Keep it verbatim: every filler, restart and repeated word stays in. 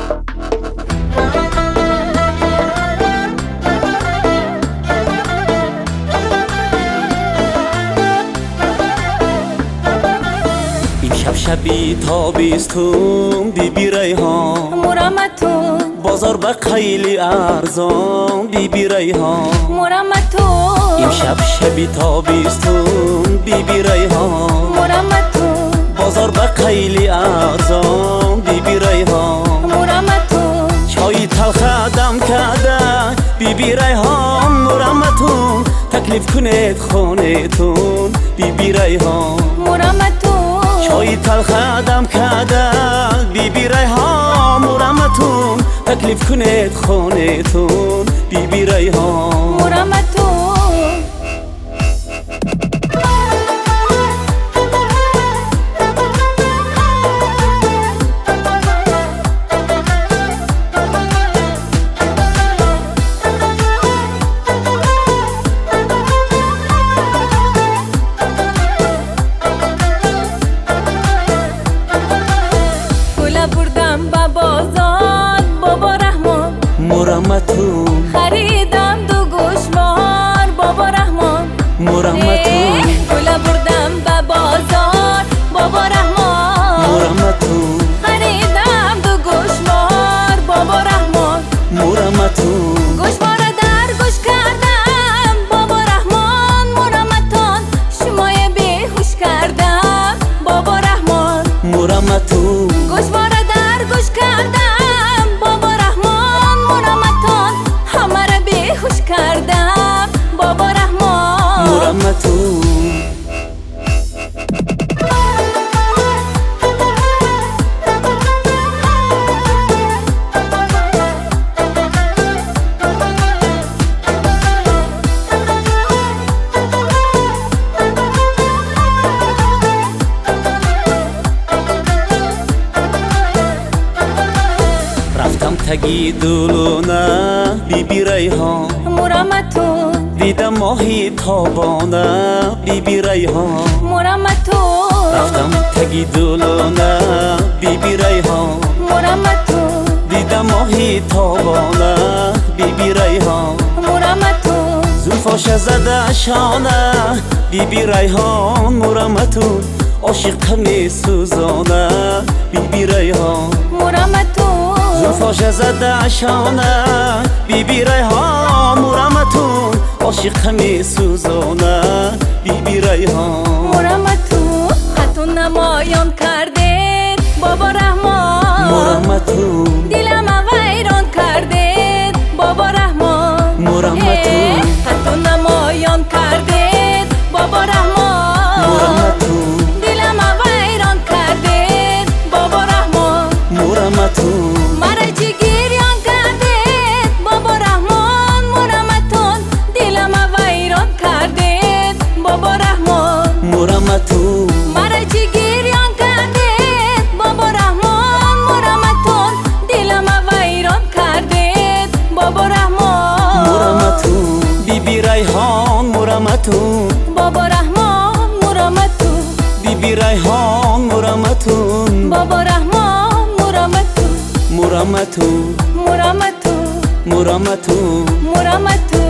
امشب شبی تابستون بی بی ریحان مرمتون بازار به خیلی ارزان بی بی ریحان مرمتون امشب شبی تابستون بی بی ریحان مرمتون بازار به خیلی ارزان بی بی ریحان مرمتون چای تلخ دم کرده بی بی ریحان مرمتون تکلیف کنید خانتون بی بی ریحان مرمتون چای تلخ دم کرده بی بی ریحان مرمتون تکلیف کنید خانتون بی بی ریحان مرمتون بردم با بازار بابا رحمان مرمتون خریدم دو گوشوار بابا رحمان مرمتون گل بردم با بازار بابا رحمان مرمتون خریدم دو گوشوار بابا رحمان مرمتون گوشوار در گوش کردم بابا رحمان مرمتون شمای بیهوش کردم بابا رحمان مرمتون گوشوار در گوش کردم بابا رحمان مرمتون همه را بیهوش کردم بابا رحمان مرمتون رفتم تگی دلونه بی بی ریحان مرمتون دیدم ماهی تابانه بی بی ریحان مرمتون رفتم تگی دلونه بی بی ریحان مرمتون دیدم ماهی تابانه بی بی ریحان مرمتون زلفاش زده شانه بی بی ریحان مرمتون عاشق می سوزانه بی بی ریحان مرمتون زلفاش زده شانه بی بی ریحان مرمتون عاشق می سوزانه بی بی ریحان مرمتون خطون نمایان کردید بابا رحمان مرمتون دلم ویران کردید بابا رحمان مرمتون خطون نمایان کردید بابا رحمان مرمتون دلم ویران کردید بابا رحمان مرمتون مرا جگیریان کردید بابا رحمان مرمتون دلم ویران کردید بابا رحمان مرمتون مرا جگیریان کردید بابا رحمان مرمتون دلم ویران کردید بابا رحمان مرمتون بی بی ریحان مرمتون بابا رحمان مرمتون بی بی ریحان مرمتون بابا رحمان مرمتون مرمتون مرمتون مرمتون مرمتون